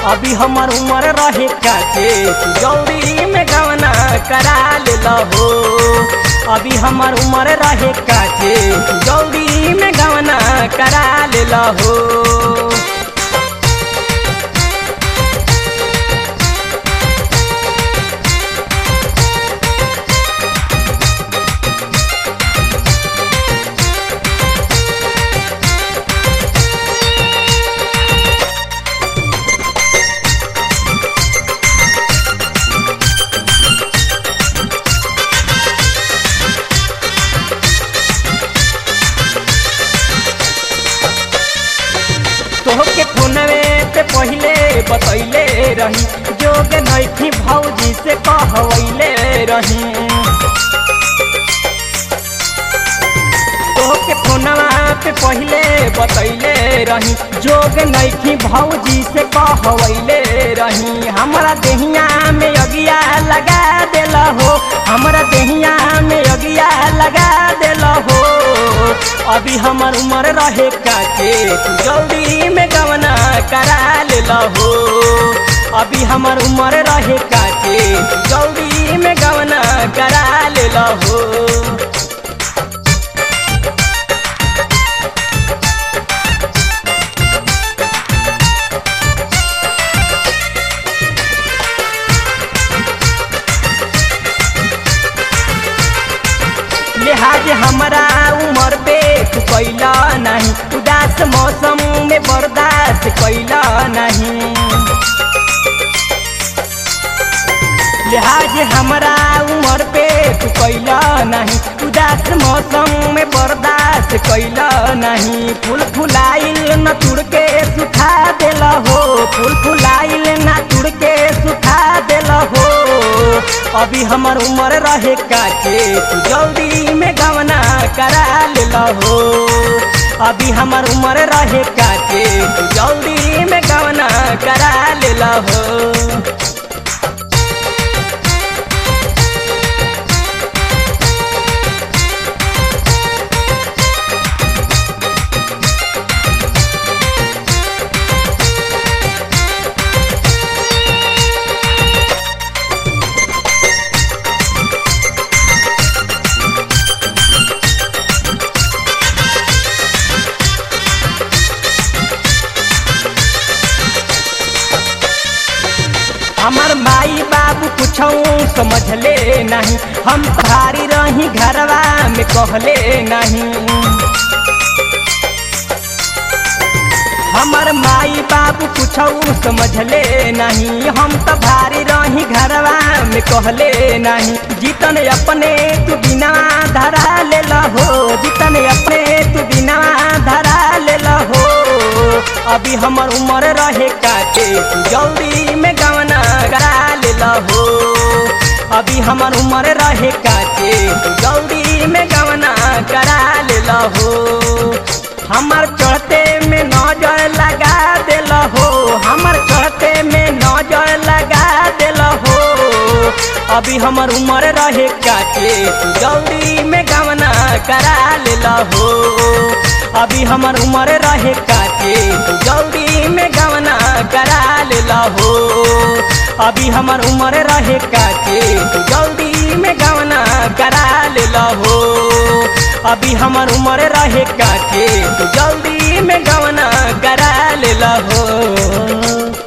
अभी हमर उम्र रहे काचे तू जल्दी में गवना करा ले हो। अभी हमर उम्र रहे काचे तू जल्दी में गवना करा ले हो। तोहके फोनवे पे पहले बतैले रही जोग नैखी भौजी से कहवैले रही। तोहके फोनवा पे पहले बतैले रही जोग नैखी भौजी से कहवैले रही। हमरा देहिया में अगिया लगा देल हो, हमरा देहिया में अगिया लगा देल हो। अभी हमर उम्र रहे काचे तू जल्दी में गवना करा ले हो। अभी हमर उम्र रहे काचे तू जल्दी में गवना करा ले हो। लिहाज हमारा उम्र पे तू कैला नहीं, उदास मौसम में बर्दाश्त कैला नहीं। लिहाज हमारा उम्र पे तू कैला नहीं, उदास मौसम में बर्दाश्त कैला नहीं। फूल फुलाइल न तुड़ के सुखा देला हो, फूल फुलाइल न तुड़ के सुखा देला हो। अभी हमर उम्र रहे काचे तू जल्दी में गवना करा ले हो। अभी हमर उम्र रहे काचे तू जल्दी में गवना करा ले हो। हमर माई बाबू कुछौ समझ ले नहीं, हम तहारी रही घरवा में कहले नहीं। हमर माई बाबू कुछौ समझ ले नहीं, हम तो भारी रही घरवा में कहले नहीं। जीतन अपने तू बिना धरा ले हो, जीतन अपने तू बिना धरा ले हो। अभी हमर उम्र रहे काचे तू जल्दी में गवना करा ले हो। अभी हमर उम्र रहे काचे तू जल्दी में गवना करा ले हो। हमर चढ़ते में नजर लगा देल हो, हमर चढ़ते में नजर लगा देल हो। अभी हमर उम्र रहे काचे तू जल्दी में गवना करा ले हो। अभी हमर उम्र रहे काचे तू जल्दी में गवना करा ले हो। अभी हमर उम्र रहे काचे तू जल्दी में गवना करा ले हो। अभी हमर उम्र रहे काचे तू जल्दी में गवना करा ले हो।